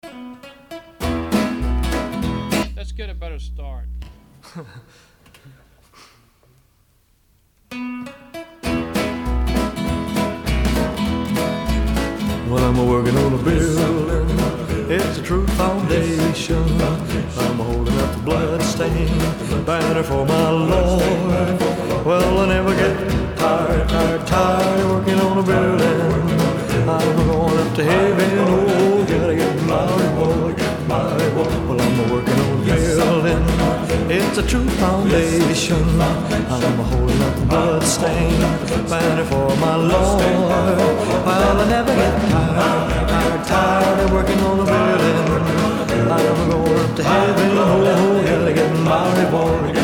Let's get a better start. Well, I'm working on a building, it's a true foundation. I'm holding up the blood-stained banner for my Lord. Well, I never get tired of working on a building. I'm going up to heaven, oh, gotta get my reward, my reward. Well, I'm working on a building, it's a true foundation. I'm holding up the blood-stained banner for my Lord. Well, I never get tired of working on a building. I'm going up to heaven, oh, gotta get my reward.